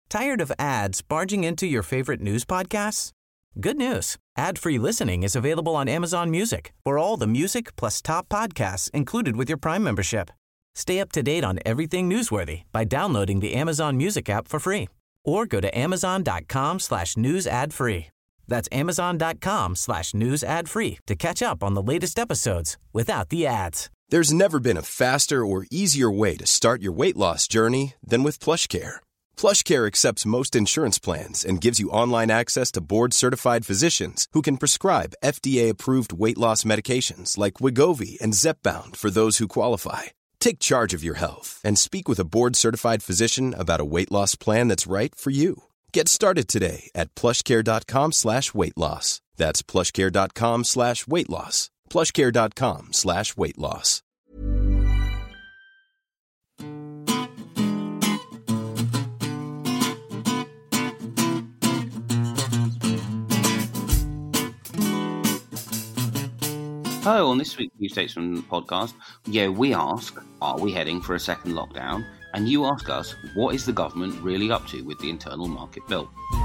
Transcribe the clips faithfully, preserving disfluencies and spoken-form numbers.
Tired of ads barging into your favorite news podcasts? Good news. Ad-free listening is available on Amazon Music for all the music plus top podcasts included with your Prime membership. Stay up to date on everything newsworthy by downloading the Amazon Music app for free or go to amazon.com slash news ad free. That's amazon.com slash news ad free to catch up on the latest episodes without the ads. There's never been a faster or easier way to start your weight loss journey than with PlushCare. PlushCare accepts most insurance plans and gives you online access to board-certified physicians who can prescribe F D A-approved weight loss medications like Wegovy and Zepbound for those who qualify. Take charge of your health and speak with a board-certified physician about a weight loss plan that's right for you. Get started today at plushcare.com slash weight loss. That's plushcare.com slash weight loss. plushcare.com slash weight loss. Hello, on this week's News Statesman podcast, yeah, we ask, are we heading for a second lockdown? And you ask us, what is the government really up to with the Internal Market Bill?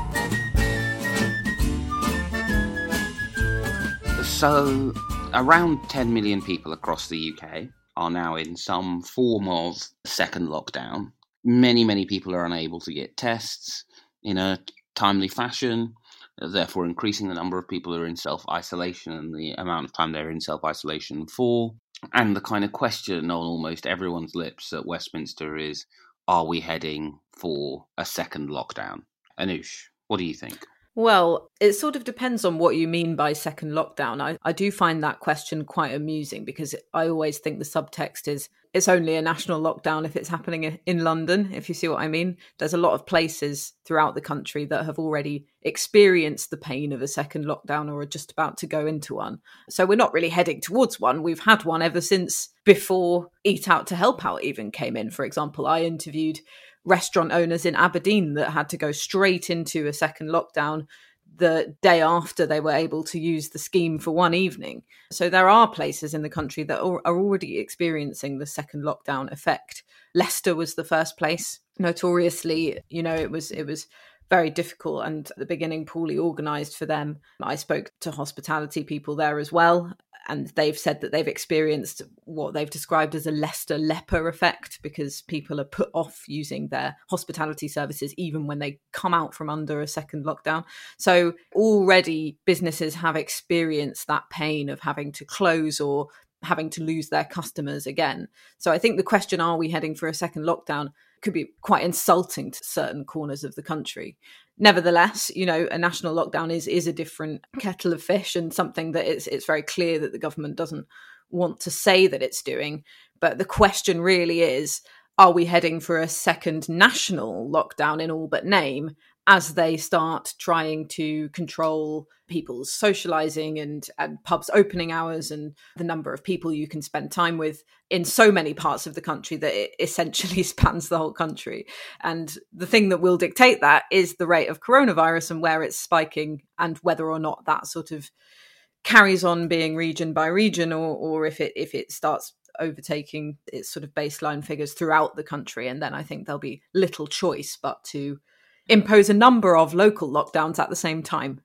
So, around ten million people across the U K are now in some form of second lockdown. Many, many people are unable to get tests in a timely fashion, therefore increasing the number of people who are in self-isolation and the amount of time they're in self-isolation for. And the kind of question on almost everyone's lips at Westminster is, are we heading for a second lockdown? Anoosh, what do you think? Well, it sort of depends on what you mean by second lockdown. I, I do find that question quite amusing because I always think the subtext is it's only a national lockdown if it's happening in London, if you see what I mean. There's a lot of places throughout the country that have already experienced the pain of a second lockdown or are just about to go into one. So we're not really heading towards one. We've had one ever since before Eat Out to Help Out even came in. For example, I interviewed restaurant owners in Aberdeen that had to go straight into a second lockdown the day after they were able to use the scheme for one evening. So there are places in the country that are already experiencing the second lockdown effect. Leicester was the first place. Notoriously, you know, it was it was very difficult and at the beginning poorly organised for them. I spoke to hospitality people there as well, and they've said that they've experienced what they've described as a Leicester leper effect because people are put off using their hospitality services even when they come out from under a second lockdown. So already businesses have experienced that pain of having to close or having to lose their customers again. So I think the question, are we heading for a second lockdown, could be quite insulting to certain corners of the country. Nevertheless, you know, a national lockdown is is a different kettle of fish and something that it's it's very clear that the government doesn't want to say that it's doing. But the question really is, are we heading for a second national lockdown in all but name as they start trying to control people's socialising and, and pubs opening hours and the number of people you can spend time with in so many parts of the country that it essentially spans the whole country. And the thing that will dictate that is the rate of coronavirus and where it's spiking and whether or not that sort of carries on being region by region or, or if it if it starts overtaking its sort of baseline figures throughout the country. And then I think there'll be little choice but to impose a number of local lockdowns at the same time.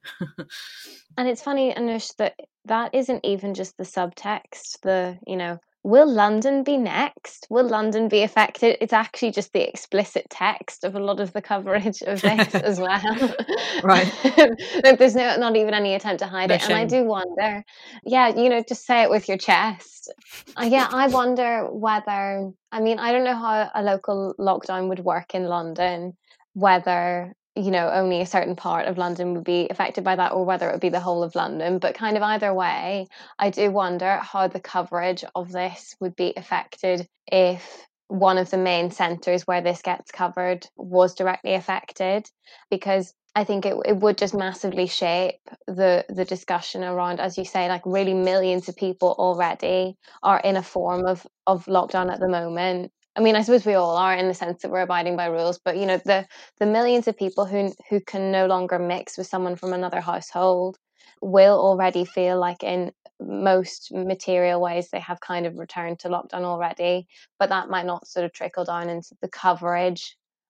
And it's funny, Anush, that that isn't even just the subtext, the, you know, will London be next? Will London be affected? It's actually just the explicit text of a lot of the coverage of this as well. Right. There's no, not even any attempt to hide No it. shame. And I do wonder, yeah, you know, just say it with your chest. Uh, yeah, I wonder whether, I mean, I don't know how a local lockdown would work in London, whether, you know, only a certain part of London would be affected by that or whether it would be the whole of London. But kind of either way, I do wonder how the coverage of this would be affected if one of the main centres where this gets covered was directly affected, because I think it it would just massively shape the the discussion around, as you say, like really millions of people already are in a form of of lockdown at the moment. I mean, I suppose we all are in the sense that we're abiding by rules, but you know, the the millions of people who who can no longer mix with someone from another household will already feel like in most material ways they have kind of returned to lockdown already, but that might not sort of trickle down into the coverage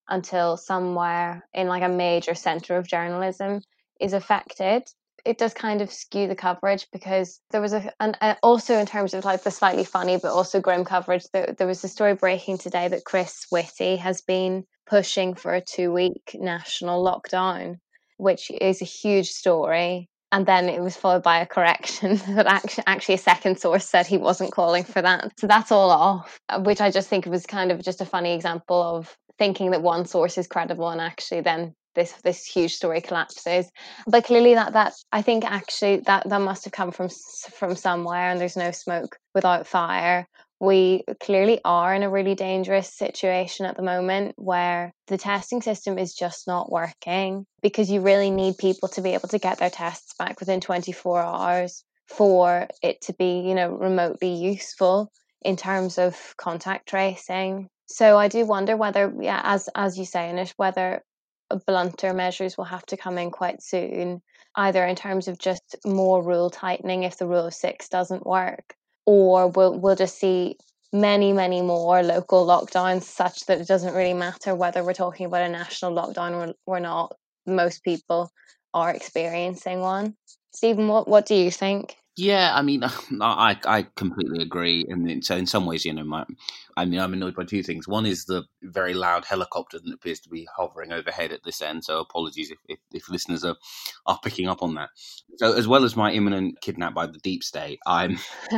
until somewhere in like a major centre of journalism is affected. It does kind of skew the coverage, because there was a, and uh, also in terms of like the slightly funny but also grim coverage, there, there was a story breaking today that Chris Whitty has been pushing for a two-week national lockdown, which is a huge story. And then it was followed by a correction that actually, actually a second source said he wasn't calling for that. So that's all off, which I just think was kind of just a funny example of thinking that one source is credible and actually then this this huge story collapses. But clearly that that I think actually that that must have come from from somewhere, and there's no smoke without fire. We clearly are in a really dangerous situation at the moment where the testing system is just not working, because you really need people to be able to get their tests back within twenty-four hours for it to be, you know, remotely useful in terms of contact tracing. So I do wonder whether, yeah, as as you say, Anish, whether blunter measures will have to come in quite soon, either in terms of just more rule tightening if the rule of six doesn't work, or we'll we'll just see many, many more local lockdowns, such that it doesn't really matter whether we're talking about a national lockdown or, or not. Most people are experiencing one. Stephen, what, what do you think? Yeah, I mean, I I completely agree, and so in some ways, you know, my, I mean, I'm annoyed by two things. One is the very loud helicopter that appears to be hovering overhead at this end. So apologies if, if, if listeners are, are picking up on that. So as well as my imminent kidnap by the deep state, I'm,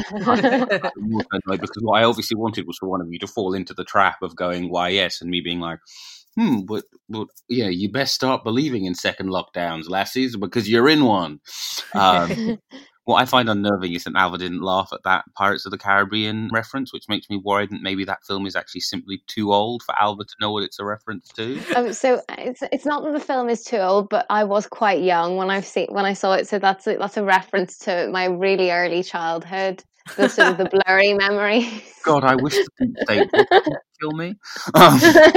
I'm also annoyed because what I obviously wanted was for one of you to fall into the trap of going, why yes, and me being like, hmm, but, but yeah, you best start believing in second lockdowns, lassies, because you're in one. Um, What I find unnerving is that Alva didn't laugh at that Pirates of the Caribbean reference, which makes me worried that maybe that film is actually simply too old for Alva to know what it's a reference to. Um, so it's it's not that the film is too old, but I was quite young when I've seen when I saw it. So that's a, that's a reference to my really early childhood, the sort of the blurry memory. God, I wish the deep state would kill me. Um,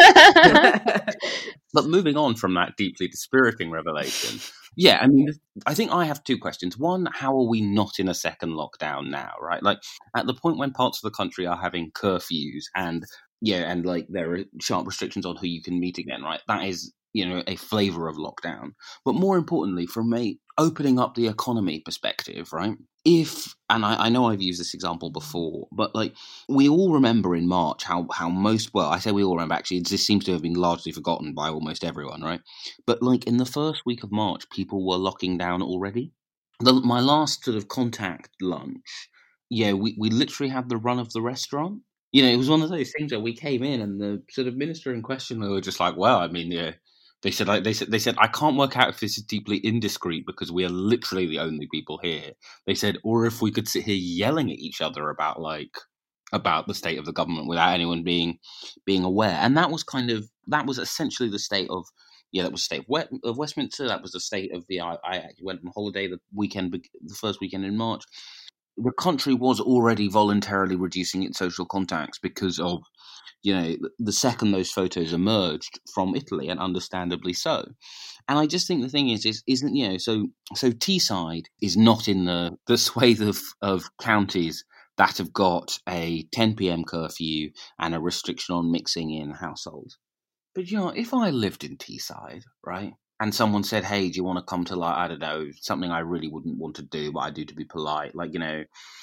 but moving on from that deeply dispiriting revelation. Yeah, I mean, I think I have two questions. One, how are we not in a second lockdown now, right? Like, at the point when parts of the country are having curfews and, yeah, and, like, there are sharp restrictions on who you can meet again, right? That is, you know, a flavour of lockdown. But more importantly, from a opening up the economy perspective, right? If, and I, I know I've used this example before, but like we all remember in March how, how most, well, I say we all remember, actually, this seems to have been largely forgotten by almost everyone, right? But like in the first week of March, people were locking down already. The, my last sort of contact lunch, yeah, we, we literally had the run of the restaurant. You know, it was one of those things where we came in and the sort of minister in question, we were just like, well, I mean, yeah. They said, like, they said, they said, I can't work out if this is deeply indiscreet because we are literally the only people here. They said, or if we could sit here yelling at each other about like about the state of the government without anyone being being aware. And that was kind of that was essentially the state of yeah, that was the state of, West, of Westminster. That was the state of the. I, I actually went on holiday the weekend, the first weekend in March. The country was already voluntarily reducing its social contacts because of. You know, the second those photos emerged from Italy, and understandably so. And I just think the thing is, is isn't you know, so so Teesside is not in the the swathe of of counties that have got a ten p.m. curfew and a restriction on mixing in households. But you know, if I lived in Teesside, right, and someone said, "Hey, do you want to come to like I don't know something I really wouldn't want to do, but I do to be polite, like you know,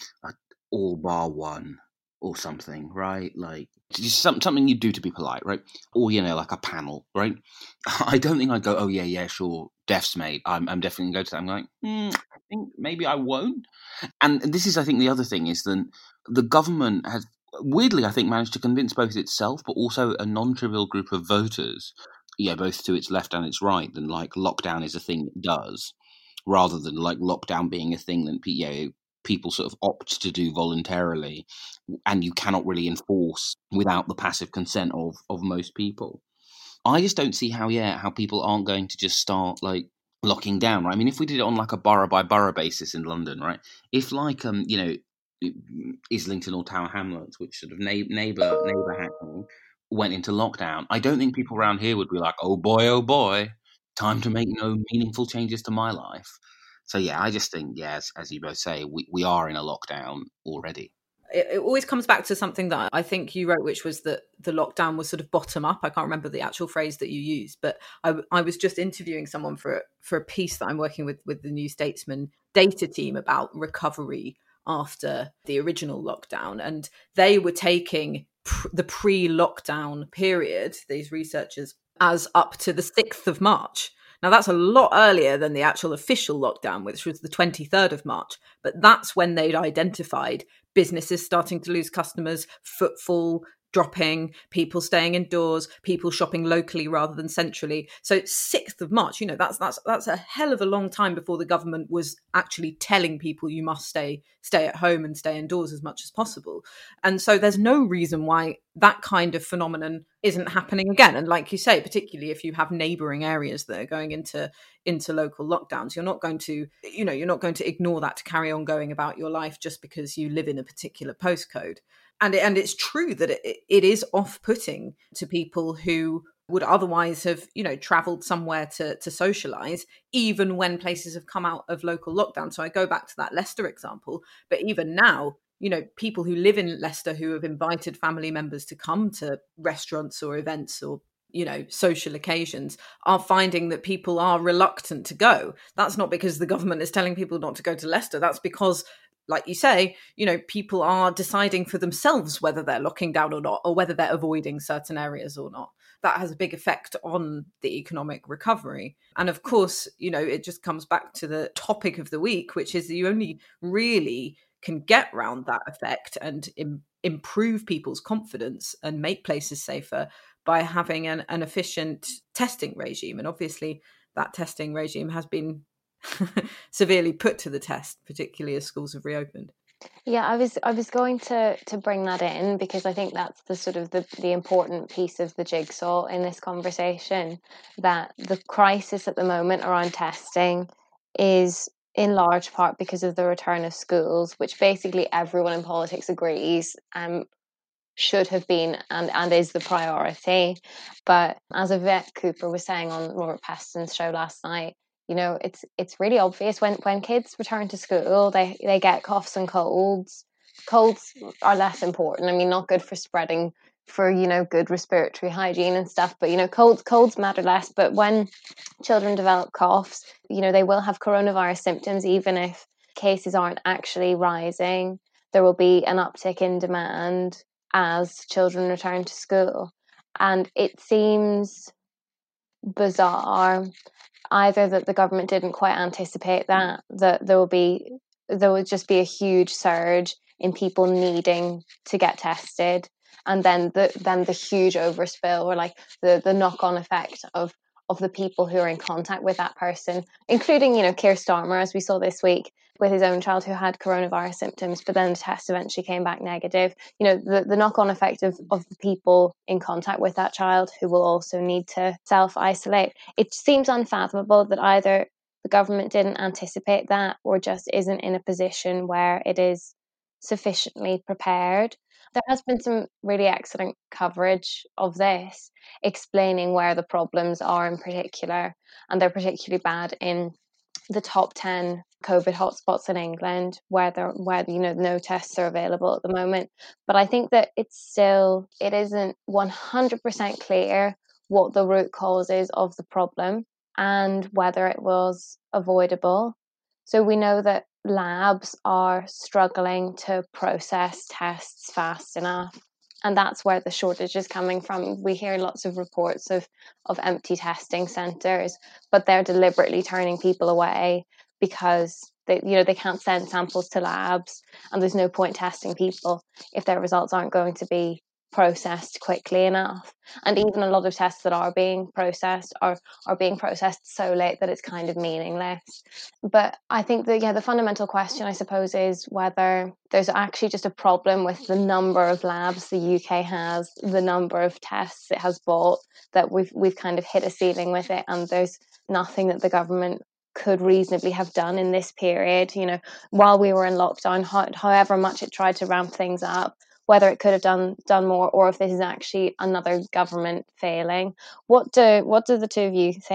all bar one." Or something, right? Like just some, something you do to be polite, right? Or you know, like a panel, right? I don't think I'd go, oh yeah, yeah, sure, defs, mate. I'm, I'm definitely going to go to that. I'm like, mm, I think maybe I won't. And this is, I think, the other thing is that the government has weirdly, I think, managed to convince both itself, but also a non-trivial group of voters, yeah, both to its left and its right, that like lockdown is a thing it does, rather than like lockdown being a thing that you know, people sort of opt to do voluntarily, and you cannot really enforce without the passive consent of of most people. I just don't see how, yeah, how people aren't going to just start like locking down, right? I mean, if we did it on like a borough by borough basis in London, right? If like um, you know, Islington or Tower Hamlets, which sort of neighbour neighbour neighbour Hackney, went into lockdown, I don't think people around here would be like, oh boy, oh boy, time to make no meaningful changes to my life. So, yeah, I just think, yeah, as, as you both say, we, we are in a lockdown already. it, it always comes back to something that I think you wrote, which was that the lockdown was sort of bottom up. I can't remember the actual phrase that you used, but I, I was just interviewing someone for for a piece that I'm working with with the New Statesman data team about recovery after the original lockdown, and they were taking pr- the pre-lockdown period, these researchers, as up to the sixth of March. Now, that's a lot earlier than the actual official lockdown, which was the twenty-third of March. But that's when they'd identified businesses starting to lose customers, footfall dropping, people staying indoors, people shopping locally rather than centrally. So sixth of March, you know, that's that's that's a hell of a long time before the government was actually telling people you must stay stay at home and stay indoors as much as possible. And so there's no reason why that kind of phenomenon isn't happening again. And like you say, particularly if you have neighbouring areas that are going into into local lockdowns, you're not going to, you know, you're not going to ignore that to carry on going about your life just because you live in a particular postcode. And, it, and it's true that it, it is off-putting to people who would otherwise have, you know, travelled somewhere to, to socialise, even when places have come out of local lockdown. So I go back to that Leicester example. But even now, you know, people who live in Leicester who have invited family members to come to restaurants or events or, you know, social occasions are finding that people are reluctant to go. That's not because the government is telling people not to go to Leicester. That's because, like you say, you know, people are deciding for themselves whether they're locking down or not, or whether they're avoiding certain areas or not. That has a big effect on the economic recovery. And of course, you know, it just comes back to the topic of the week, which is you only really can get around that effect and im- improve people's confidence and make places safer by having an, an efficient testing regime. And obviously that testing regime has been severely put to the test, particularly as schools have reopened. Yeah, I was I was going to to bring that in because I think that's the sort of the, the important piece of the jigsaw in this conversation, that the crisis at the moment around testing is in large part because of the return of schools, which basically everyone in politics agrees um should have been and, and is the priority. But as Yvette Cooper was saying on Robert Peston's show last night, you know, it's it's really obvious when, when kids return to school, they, they get coughs and colds. Colds are less important. I mean, not good for spreading, for, you know, good respiratory hygiene and stuff. But, you know, colds colds matter less. But when children develop coughs, you know, they will have coronavirus symptoms, even if cases aren't actually rising. There will be an uptick in demand as children return to school. And it seems bizarre either that the government didn't quite anticipate that, that there will be there would just be a huge surge in people needing to get tested, and then the then the huge overspill, or like the the knock-on effect of of the people who are in contact with that person, including, you know, Keir Starmer, as we saw this week, with his own child who had coronavirus symptoms, but then the test eventually came back negative. You know, the, the knock-on effect of, of the people in contact with that child who will also need to self-isolate. It seems unfathomable that either the government didn't anticipate that or just isn't in a position where it is sufficiently prepared. There has been some really excellent coverage of this, explaining where the problems are in particular, and they're particularly bad in the top ten COVID hotspots in England, where there, where you know no tests are available at the moment. But I think that it's still it isn't one hundred percent clear what the root cause is of the problem and whether it was avoidable. So we know that labs are struggling to process tests fast enough, and that's where the shortage is coming from. We hear lots of reports of, of empty testing centres, but they're deliberately turning people away because they, you know, they can't send samples to labs, and there's no point testing people if their results aren't going to be processed quickly enough. And even a lot of tests that are being processed are, are being processed so late that it's kind of meaningless. But I think that, yeah, the fundamental question, I suppose, is whether there's actually just a problem with the number of labs the U K has, the number of tests it has bought, that we've we've kind of hit a ceiling with it, and there's nothing that the government could reasonably have done in this period, you know, while we were in lockdown, ho- however much it tried to ramp things up, whether it could have done done more, or if this is actually another government failing. What do what do the two of you think?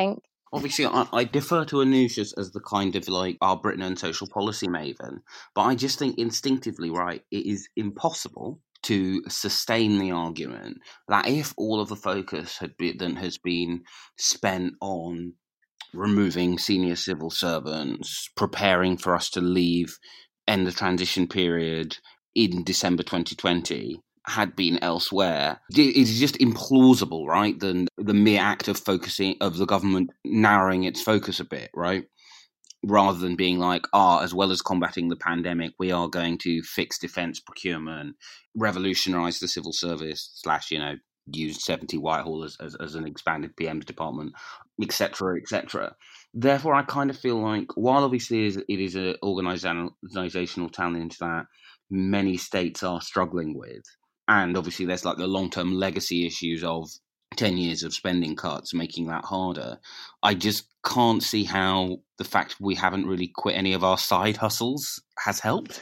Obviously, I, I defer to Anoosh as, as the kind of like our Britain and social policy maven, but I just think instinctively, right, it is impossible to sustain the argument that if all of the focus had been has been spent on removing senior civil servants, preparing for us to leave, end the transition period in December twenty twenty, had been elsewhere, it is just implausible, right? Than the mere act of focusing of the government narrowing its focus a bit, right? Rather than being like, ah, as well as combating the pandemic, we are going to fix defence procurement, revolutionise the civil service, slash, you know, use seventy Whitehall as, as, as an expanded P M's department, et cetera, et cetera. Therefore, I kind of feel like, while obviously it is an organisational challenge that many states are struggling with, and obviously there's like the long-term legacy issues of ten years of spending cuts making that harder, I just can't see how the fact we haven't really quit any of our side hustles has helped.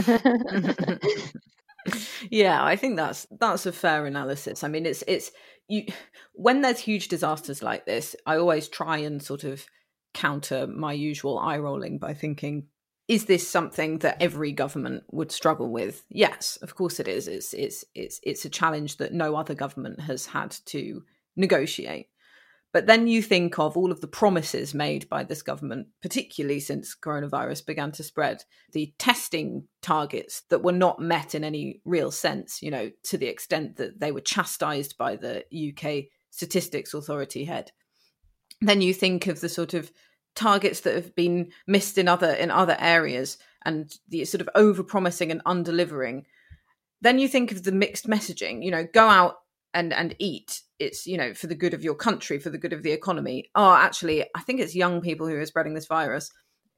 Yeah, I think that's that's a fair analysis. I mean, it's it's you when there's huge disasters like this, I always try and sort of counter my usual eye rolling by thinking, is this something that every government would struggle with? Yes, of course it is. It's it's it's it's a challenge that no other government has had to negotiate. But then you think of all of the promises made by this government, particularly since coronavirus began to spread, the testing targets that were not met in any real sense, you know, to the extent that they were chastised by the U K Statistics Authority head. Then you think of the sort of targets that have been missed in other in other areas and the sort of over-promising and under-delivering. Then you think of the mixed messaging, you know, go out and and eat. It's, you know, for the good of your country, for the good of the economy. Oh, actually, I think it's young people who are spreading this virus.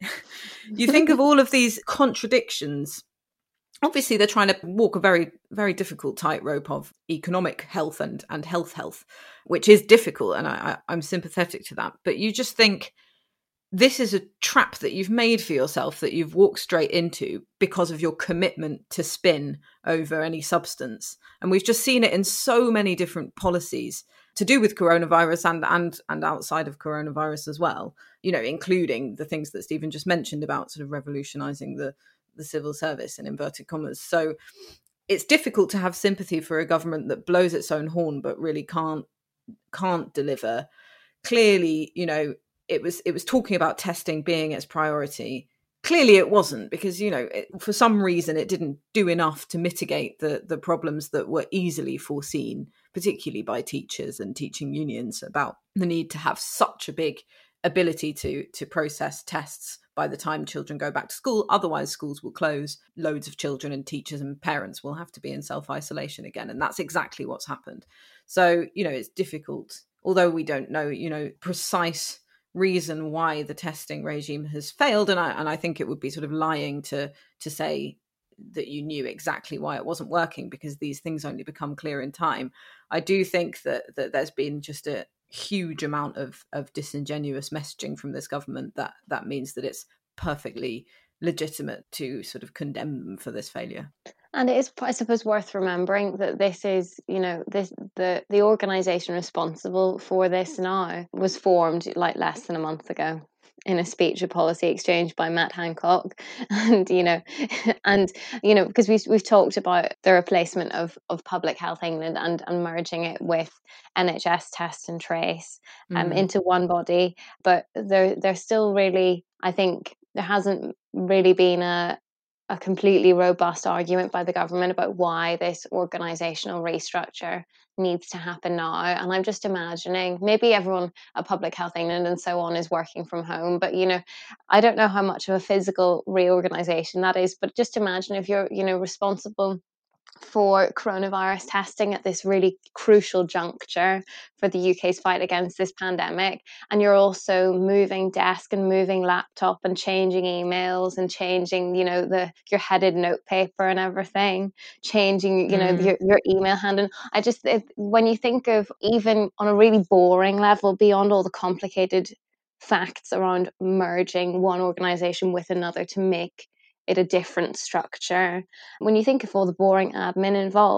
You think of all of these contradictions. Obviously, they're trying to walk a very, very difficult tightrope of economic health and, and health health, which is difficult. And I, I, I'm sympathetic to that. But you just think, this is a trap that you've made for yourself, that you've walked straight into because of your commitment to spin over any substance. And we've just seen it in so many different policies to do with coronavirus and and and outside of coronavirus as well, you know, including the things that Stephen just mentioned about sort of revolutionizing the, the civil service in inverted commas. So it's difficult to have sympathy for a government that blows its own horn but really can't can't deliver. Clearly, you know, It was it was talking about testing being its priority. Clearly it wasn't, because, you know, it, for some reason it didn't do enough to mitigate the, the problems that were easily foreseen, particularly by teachers and teaching unions, about the need to have such a big ability to, to process tests by the time children go back to school. Otherwise, schools will close. Loads of children and teachers and parents will have to be in self-isolation again. And that's exactly what's happened. So, you know, it's difficult, although we don't know, you know, precise reason why the testing regime has failed, and I and I think it would be sort of lying to to say that you knew exactly why it wasn't working, because these things only become clear in time. I do think that that there's been just a huge amount of of disingenuous messaging from this government that that means that it's perfectly legitimate to sort of condemn them for this failure. And it is, I suppose, worth remembering that this is, you know, this the the organisation responsible for this now was formed like less than a month ago in a speech at Policy Exchange by Matt Hancock, and you know, and you know, because we've we've talked about the replacement of of Public Health England and, and merging it with N H S Test and Trace um, mm. into one body, but there there's still really, I think, there hasn't really been a a completely robust argument by the government about why this organisational restructure needs to happen now. And I'm just imagining, maybe everyone at Public Health England and so on is working from home, but, you know, I don't know how much of a physical reorganisation that is, but just imagine if you're, you know, responsible for coronavirus testing at this really crucial juncture for the U K's fight against this pandemic, and you're also moving desk and moving laptop and changing emails and changing, you know, the your headed note paper and everything, changing, you know, mm. your, your email handling. I just, if, when you think of, even on a really boring level, beyond all the complicated facts around merging one organisation with another to make it a different structure, when you think of all the boring admin involved,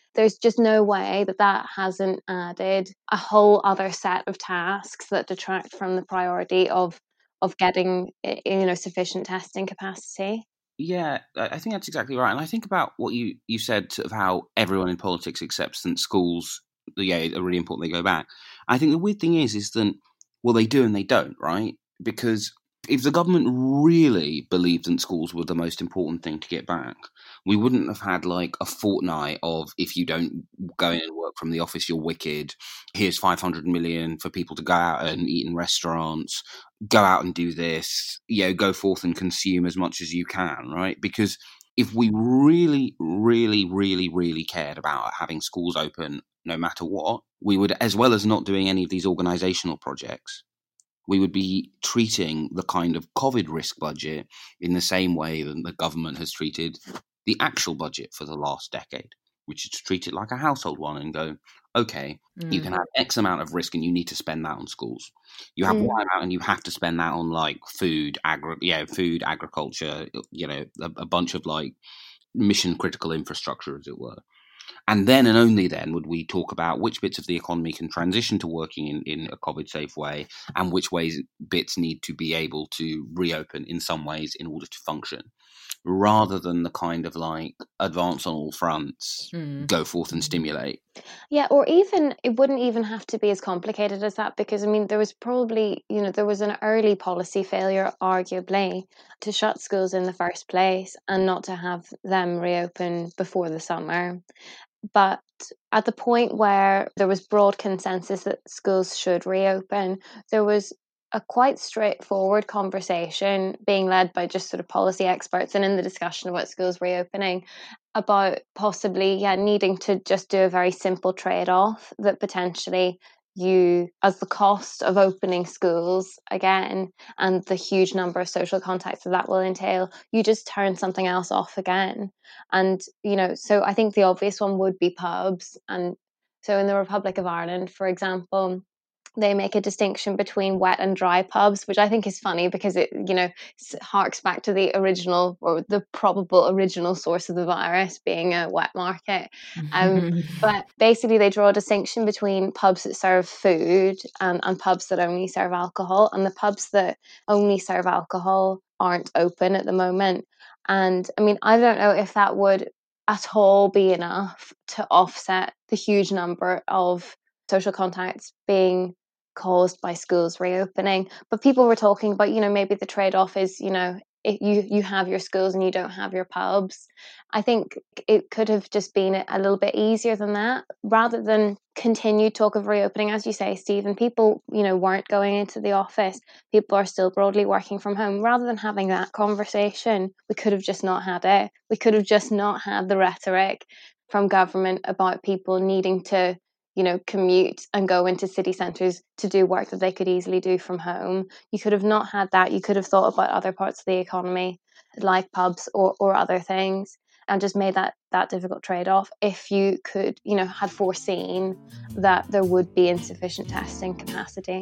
there's just no way that that hasn't added a whole other set of tasks that detract from the priority of of getting, you know, sufficient testing capacity. Yeah, I think that's exactly right. And I think about what you, you said, sort of how everyone in politics accepts that schools, yeah, are really important, they go back. I think the weird thing is, is that, well, they do and they don't, right? Because if the government really believed that schools were the most important thing to get back, we wouldn't have had like a fortnight of, if you don't go in and work from the office, you're wicked. Here's five hundred million for people to go out and eat in restaurants, go out and do this, you know, go forth and consume as much as you can, right? Because if we really, really, really, really cared about having schools open no matter what, we would, as well as not doing any of these organisational projects, we would be treating the kind of COVID risk budget in the same way that the government has treated the actual budget for the last decade, which is to treat it like a household one and go, okay, mm. you can have X amount of risk and you need to spend that on schools. You have mm. Y amount and you have to spend that on like food, agri- yeah, food, agriculture, you know, a, a bunch of like mission critical infrastructure, as it were. And then and only then would we talk about which bits of the economy can transition to working in, in a COVID-safe way and which ways bits need to be able to reopen in some ways in order to function, rather than the kind of like advance on all fronts, mm. go forth and stimulate. Yeah, or even, it wouldn't even have to be as complicated as that, because, I mean, there was probably, you know, there was an early policy failure, arguably, to shut schools in the first place and not to have them reopen before the summer. But at the point where there was broad consensus that schools should reopen, there was a quite straightforward conversation being led by just sort of policy experts and in the discussion about schools reopening about possibly, yeah, needing to just do a very simple trade-off that potentially you, as the cost of opening schools again and the huge number of social contacts that that will entail, you just turn something else off again. And, you know, so I think the obvious one would be pubs. And so in the Republic of Ireland, for example, they make a distinction between wet and dry pubs, which I think is funny because it, you know, harks back to the original or the probable original source of the virus being a wet market. Um, but basically they draw a distinction between pubs that serve food and, and pubs that only serve alcohol. And the pubs that only serve alcohol aren't open at the moment. And I mean, I don't know if that would at all be enough to offset the huge number of social contacts being caused by schools reopening. But people were talking about, you know, maybe the trade-off is, you know, if you, you have your schools and you don't have your pubs. I think it could have just been a little bit easier than that, rather than continue talk of reopening. As you say, Stephen, people, you know, weren't going into the office. People are still broadly working from home. Rather than having that conversation, we could have just not had it. We could have just not had the rhetoric from government about people needing to, you know, commute and go into city centres to do work that they could easily do from home. You could have not had that. You could have thought about other parts of the economy, like pubs or, or other things, and just made that, that difficult trade-off if you could, you know, had foreseen that there would be insufficient testing capacity.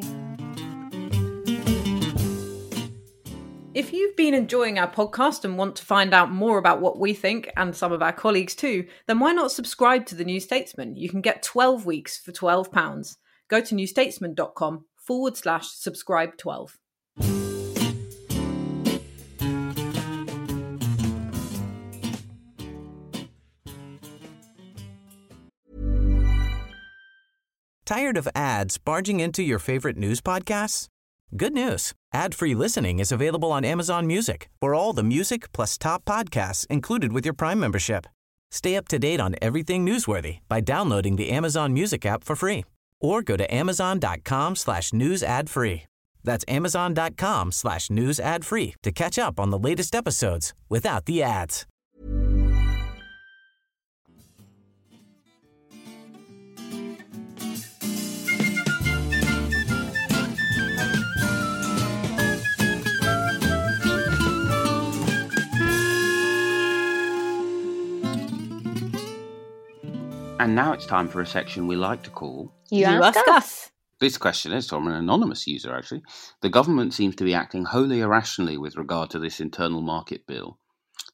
If you've been enjoying our podcast and want to find out more about what we think, and some of our colleagues too, then why not subscribe to The New Statesman? You can get twelve weeks for twelve pounds. Go to newstatesman.com forward slash subscribe 12. Tired of ads barging into your favorite news podcasts? Good news. Ad-free listening is available on Amazon Music for all the music plus top podcasts included with your Prime membership. Stay up to date on everything newsworthy by downloading the Amazon Music app for free or go to amazon.com slash news ad free. That's amazon.com slash news ad free to catch up on the latest episodes without the ads. And now it's time for a section we like to call You, you Ask, ask us. us. This question is from an anonymous user, actually. The government seems to be acting wholly irrationally with regard to this internal market bill.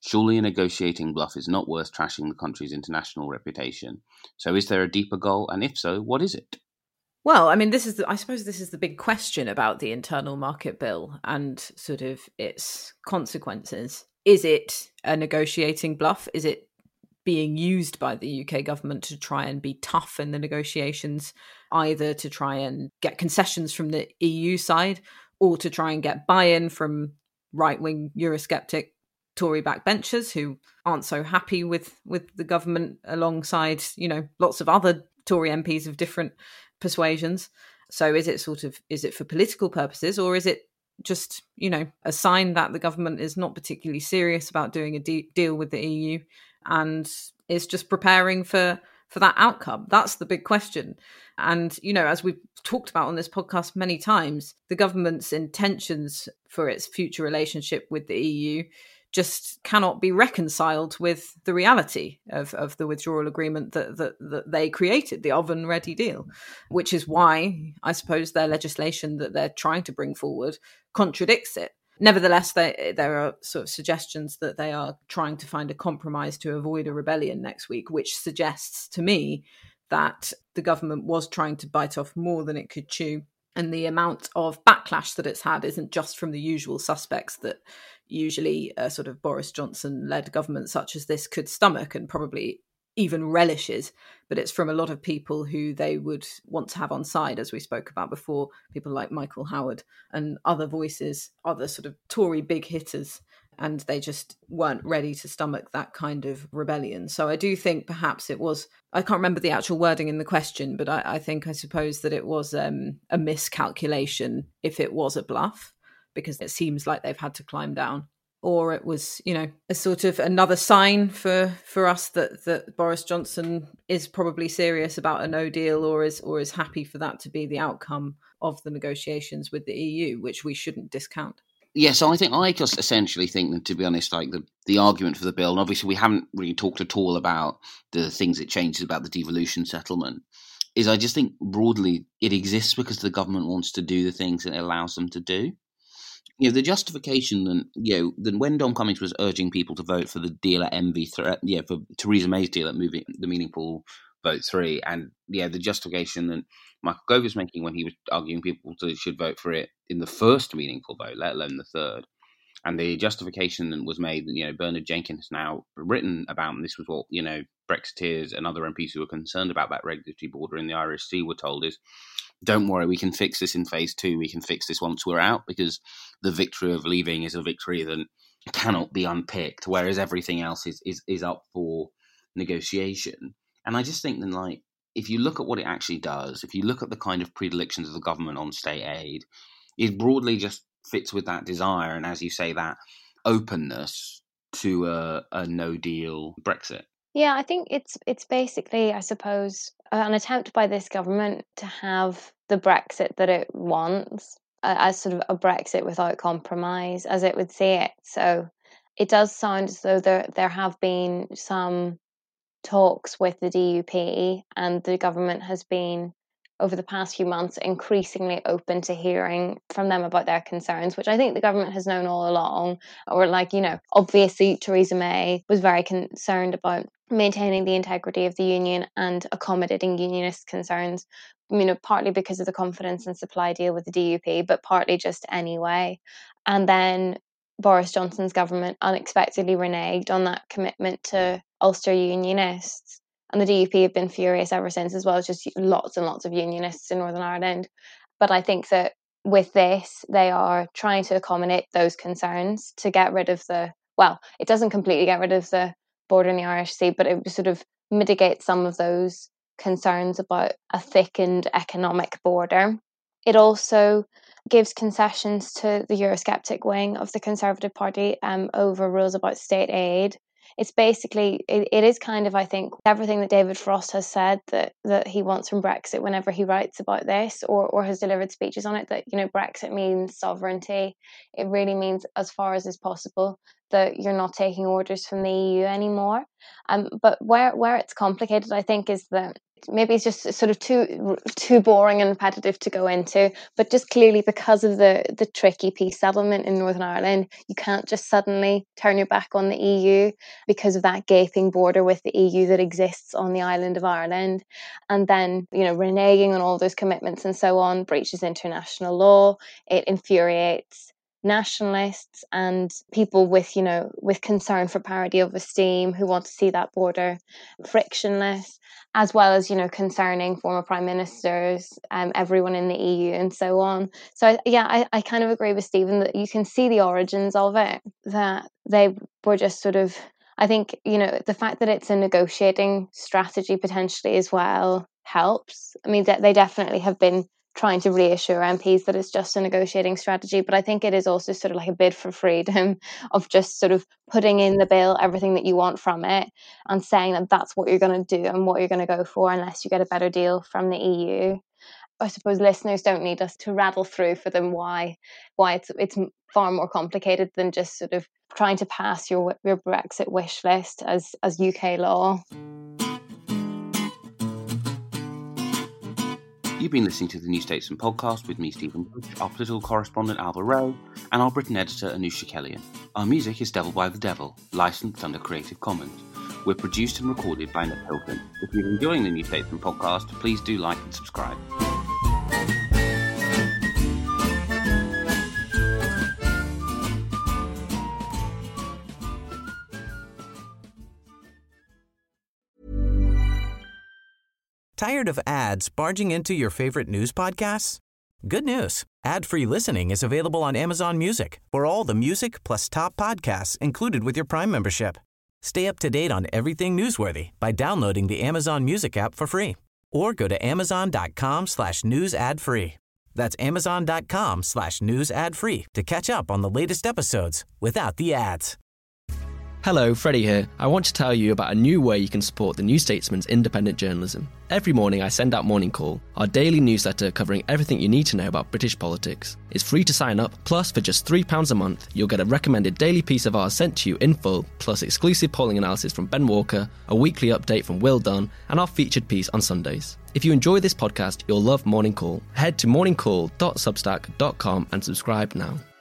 Surely a negotiating bluff is not worth trashing the country's international reputation. So is there a deeper goal? And if so, what is it? Well, I mean, this is, the, I suppose this is the big question about the internal market bill and sort of its consequences. Is it a negotiating bluff? Is it being used by the U K government to try and be tough in the negotiations, either to try and get concessions from the E U side or to try and get buy-in from right-wing Eurosceptic Tory backbenchers who aren't so happy with, with the government alongside, you know, lots of other Tory M Ps of different persuasions? So is it sort of, is it for political purposes, or is it just, you know, a sign that the government is not particularly serious about doing a de- deal with the E U and is just preparing for for that outcome? That's the big question. And, you know, as we've talked about on this podcast many times, the government's intentions for its future relationship with the E U just cannot be reconciled with the reality of, of the withdrawal agreement that, that, that they created, the oven-ready deal, which is why I suppose their legislation that they're trying to bring forward contradicts it. Nevertheless, they, there are sort of suggestions that they are trying to find a compromise to avoid a rebellion next week, which suggests to me that the government was trying to bite off more than it could chew. And the amount of backlash that it's had isn't just from the usual suspects that usually a sort of Boris Johnson-led government such as this could stomach and probably even relishes, but it's from a lot of people who they would want to have on side, as we spoke about before, people like Michael Howard and other voices, other sort of Tory big hitters, and they just weren't ready to stomach that kind of rebellion. So I do think perhaps it was, I can't remember the actual wording in the question, but I, I think I suppose that it was um, a miscalculation if it was a bluff, because it seems like they've had to climb down. Or it was, you know, a sort of another sign for, for us that, that Boris Johnson is probably serious about a no deal, or is or is happy for that to be the outcome of the negotiations with the E U, which we shouldn't discount. Yeah, so I think I just essentially think that, to be honest, like the, the argument for the bill, and obviously we haven't really talked at all about the things it changes about the devolution settlement, is I just think broadly it exists because the government wants to do the things that it allows them to do. You know, the justification that, you know, that when Dom Cummings was urging people to vote for the deal at M V three, yeah, for Theresa May's deal at moving the meaningful vote three, and yeah, the justification that Michael Gove was making when he was arguing people to, should vote for it in the first meaningful vote, let alone the third, and the justification that was made, you know, Bernard Jenkins has now written about, and this was what, you know, Brexiteers and other M Ps who were concerned about that regulatory border in the Irish Sea were told is, don't worry, we can fix this in phase two. We can fix this once we're out, because the victory of leaving is a victory that cannot be unpicked, whereas everything else is is, is up for negotiation. And I just think that, like, if you look at what it actually does, if you look at the kind of predilections of the government on state aid, it broadly just fits with that desire, and as you say, that openness to a, a no-deal Brexit. Yeah, I think it's it's basically, I suppose, an attempt by this government to have the Brexit that it wants, uh, as sort of a Brexit without compromise, as it would see it. So it does sound as though there there have been some talks with the D U P, and the government has been, over the past few months, increasingly open to hearing from them about their concerns, which I think the government has known all along. Or, like, you know, obviously Theresa May was very concerned about maintaining the integrity of the union and accommodating unionist concerns, you know, partly because of the confidence and supply deal with the D U P, but partly just anyway. And then Boris Johnson's government unexpectedly reneged on that commitment to Ulster unionists. And the D U P have been furious ever since, as well as just lots and lots of unionists in Northern Ireland. But I think that with this, they are trying to accommodate those concerns to get rid of the, well, it doesn't completely get rid of the border in the Irish Sea, but it sort of mitigates some of those concerns about a thickened economic border. It also gives concessions to the Eurosceptic wing of the Conservative Party um, over rules about state aid. It's basically, it, it is kind of, I think, everything that David Frost has said that, that he wants from Brexit whenever he writes about this, or, or has delivered speeches on it, that, you know, Brexit means sovereignty. It really means, as far as is possible, that you're not taking orders from the E U anymore. Um, but where, where it's complicated, I think, is that maybe it's just sort of too too boring and repetitive to go into, but just clearly because of the the tricky peace settlement in Northern Ireland, you can't just suddenly turn your back on the E U because of that gaping border with the E U that exists on the island of Ireland. And then, you know, reneging on all those commitments and so on breaches international law. It infuriates nationalists and people with, you know, with concern for parity of esteem who want to see that border frictionless, as well as, you know, concerning former prime ministers, um, everyone in the E U and so on. So, yeah, I, I kind of agree with Stephen that you can see the origins of it, that they were just sort of, I think, you know, the fact that it's a negotiating strategy potentially as well helps. I mean, they definitely have been trying to reassure M Ps that it's just a negotiating strategy. But I think it is also sort of like a bid for freedom of just sort of putting in the bill everything that you want from it and saying that that's what you're going to do and what you're going to go for unless you get a better deal from the E U. I suppose listeners don't need us to rattle through for them why why it's it's far more complicated than just sort of trying to pass your your Brexit wish list as as U K law. You've been listening to the New Statesman podcast with me, Stephen Bush, our political correspondent, Alba Rowe, and our Britain editor, Anusha Kellyan. Our music is Devil by the Devil, licensed under Creative Commons. We're produced and recorded by Nick Hilton. If you're enjoying the New Statesman podcast, please do like and subscribe. Tired of ads barging into your favorite news podcasts? Good news. Ad-free listening is available on Amazon Music for all the music plus top podcasts included with your Prime membership. Stay up to date on everything newsworthy by downloading the Amazon Music app for free or go to amazon.com slash news ad free. That's amazon.com slash news ad free to catch up on the latest episodes without the ads. Hello, Freddie here. I want to tell you about a new way you can support the New Statesman's independent journalism. Every morning I send out Morning Call, our daily newsletter covering everything you need to know about British politics. It's free to sign up, plus for just three pounds a month, you'll get a recommended daily piece of ours sent to you in full, plus exclusive polling analysis from Ben Walker, a weekly update from Will Dunn, and our featured piece on Sundays. If you enjoy this podcast, you'll love Morning Call. Head to morning call dot substack dot com and subscribe now.